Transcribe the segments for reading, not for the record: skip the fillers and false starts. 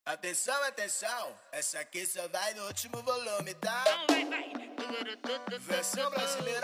Atenção, atenção, essa aqui só vai no último volume, tá? Versão brasileira.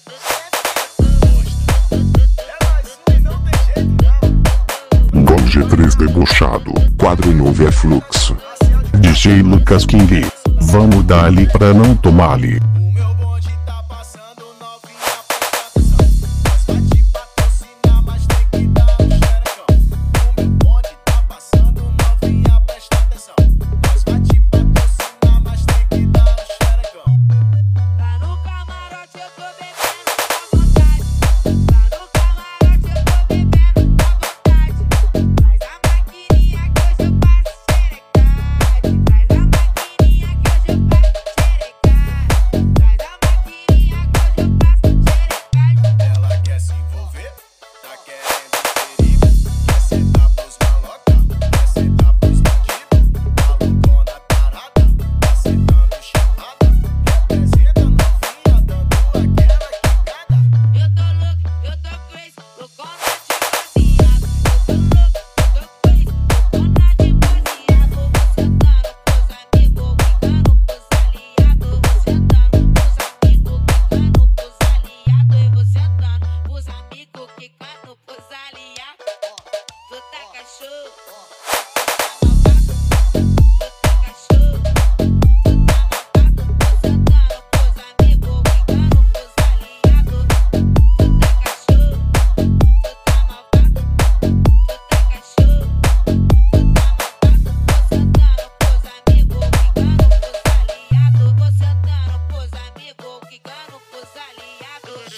É mais um e não tem jeito não. Gol G3 debochado, quadro novo é fluxo. DJ Lucas King, vamos dar-lhe pra não tomar-lhe. O meu bonde tá passando novinha, presta atenção. Nós vai te patrocinar, mas tem que dar um xerecão. O meu bonde tá passando novinha, presta atenção. Nós vai te patrocinar, mas tem que dar um xerecão. Lá no camarote eu tô bebendo à vontade. Lá no camarote eu tô bebendo à vontade. Traz a maquininha que hoje eu passo xerecade. Traz a maquininha que hoje eu passo xerecade. Traz a maquininha que hoje eu passo xerecade. Ela quer se envolver, tá querendo perigo. Quer sentar pros maloca, quer sentar pros bandidos. Malucona tarada, tá sentando chamada. Representa novinha, dando aquela quicada. Eu tô louco, eu tô crazy, loucona de baseado. Eu tô louco, eu tô crazy, loucona de baseado. Vou sentando pros amigos, ficando pros aliados. Vou sentando pros amigos, ficando pros aliados. Eu vou sentando pros amigos, ficando pros aliados. Tu tá cachorro, tu tá cachorro, tu tá malvado. Vou sentando pros amigos, ficando pros aliados. Tu tá cachorro, tu tá malvado. Tu tá cachorro, tu tá malvado. Vou sentando pros amigos, ficando pros aliados. Vou sentando pros amigos, ficando pros aliados.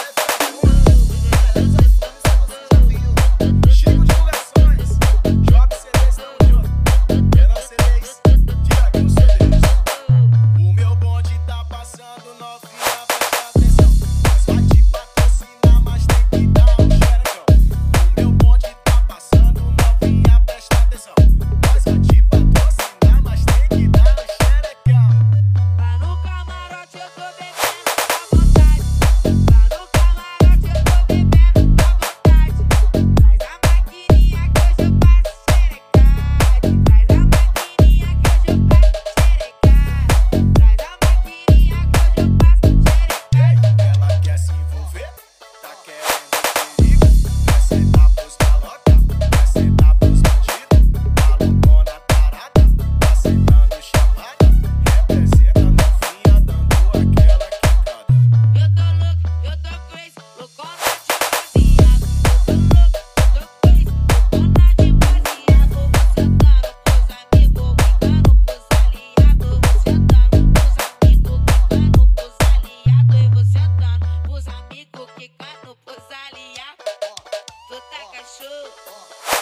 Chico Divulgações, joga CDs não joga. Menor CDs, tira aqui os CDs. O meu bonde tá passando novinha, presta atenção. Nós vai te patrocinar, mas tem que dar um xerecão. O meu bonde tá passando novinha, presta atenção. Nós vai te patrocinar, mas tem que dar um xerecão. Lá no camarote eu tô bebendo à vontade. Lá no camarote eu tô bebendo à vontade. Traz a maquininha que hoje eu passo xerecade. Traz a maquininha que hoje eu passo xerecade. Traz a maquininha que hoje eu passo xerecade. Ela quer se envolver, tá querendo perigo. Quer sentar pros maloca, quer sentar pros bandidos. Malucona tarada, tá sentando chamada. Representa novinha, dando aquela quicada. Eu tô louco, eu tô crazy, loucona de baseado. Eu tô louco, eu tô crazy, loucona de baseado. Vou sentando pros amigos, ficando pros aliados. Vou sentando pros amigos, ficando pros aliados. Eu vou sentando pros amigos, ficando pros aliados. Tu tá cachorro,